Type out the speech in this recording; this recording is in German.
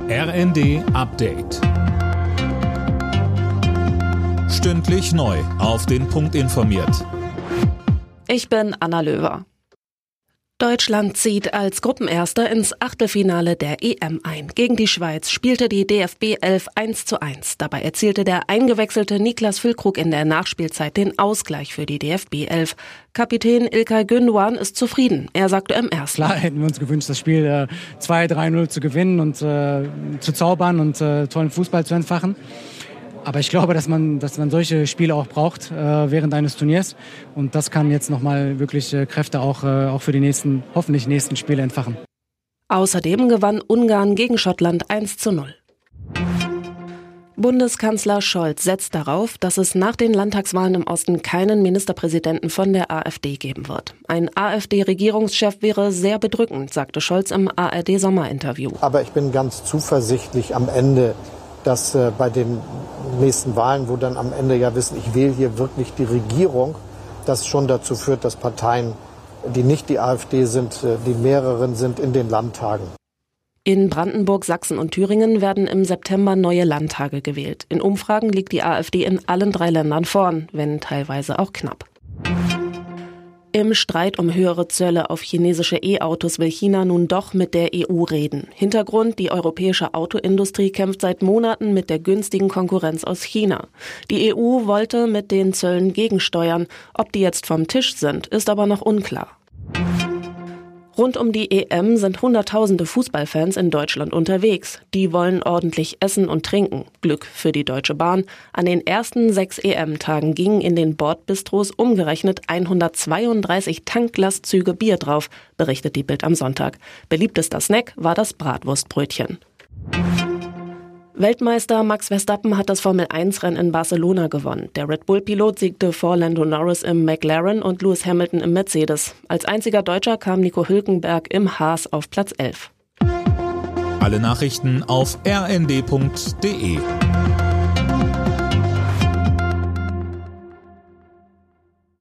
RND Update. Stündlich neu auf den Punkt informiert. Ich bin Anna Löwer. Deutschland zieht als Gruppenerster ins Achtelfinale der EM ein. Gegen die Schweiz spielte die DFB 11 1:1. Dabei erzielte der eingewechselte Niklas Füllkrug in der Nachspielzeit den Ausgleich für die DFB 11. Kapitän İlkay Gündoğan ist zufrieden. Er sagte im Ersten: Klar hätten wir uns gewünscht, das Spiel 2-3-0 zu gewinnen und zu zaubern und tollen Fußball zu entfachen. Aber ich glaube, dass man solche Spiele auch braucht während eines Turniers. Und das kann jetzt nochmal wirklich Kräfte auch für die hoffentlich nächsten Spiele entfachen. Außerdem gewann Ungarn gegen Schottland 1:0. Bundeskanzler Scholz setzt darauf, dass es nach den Landtagswahlen im Osten keinen Ministerpräsidenten von der AfD geben wird. Ein AfD-Regierungschef wäre sehr bedrückend, sagte Scholz im ARD-Sommerinterview. Aber ich bin ganz zuversichtlich am Ende, dass bei den nächsten Wahlen, wo dann am Ende ja wissen, ich wähle hier wirklich die Regierung, das schon dazu führt, dass Parteien, die nicht die AfD sind, die mehreren sind in den Landtagen. In Brandenburg, Sachsen und Thüringen werden im September neue Landtage gewählt. In Umfragen liegt die AfD in allen 3 Ländern vorn, wenn teilweise auch knapp. Im Streit um höhere Zölle auf chinesische E-Autos will China nun doch mit der EU reden. Hintergrund: die europäische Autoindustrie kämpft seit Monaten mit der günstigen Konkurrenz aus China. Die EU wollte mit den Zöllen gegensteuern. Ob die jetzt vom Tisch sind, ist aber noch unklar. Rund um die EM sind Hunderttausende Fußballfans in Deutschland unterwegs. Die wollen ordentlich essen und trinken. Glück für die Deutsche Bahn. An den ersten 6 EM-Tagen gingen in den Bordbistros umgerechnet 132 Tanklastzüge Bier drauf, berichtet die Bild am Sonntag. Beliebtester Snack war das Bratwurstbrötchen. Weltmeister Max Verstappen hat das Formel-1-Rennen in Barcelona gewonnen. Der Red Bull-Pilot siegte vor Lando Norris im McLaren und Lewis Hamilton im Mercedes. Als einziger Deutscher kam Nico Hülkenberg im Haas auf Platz 11. Alle Nachrichten auf rnd.de.